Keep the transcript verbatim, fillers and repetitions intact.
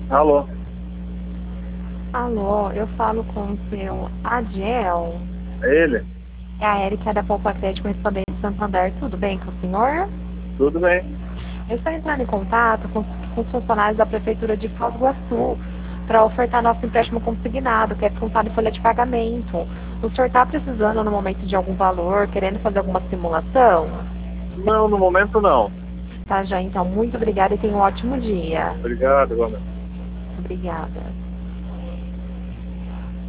Alô? Alô, eu falo com o seu Adiel. É ele? É a Erika da Poupa Crédito Correspondente de Santander. Tudo bem com o senhor? Tudo bem? Eu estou entrando em contato com, com os funcionários da Prefeitura de Foz do Iguaçu para ofertar nosso empréstimo consignado, que é descontado em folha de pagamento. O senhor está precisando no momento de algum valor, querendo fazer alguma simulação? Não, no momento não. Tá, já então. Muito obrigada e tenha um ótimo dia. Obrigado, igualmente. Obrigada.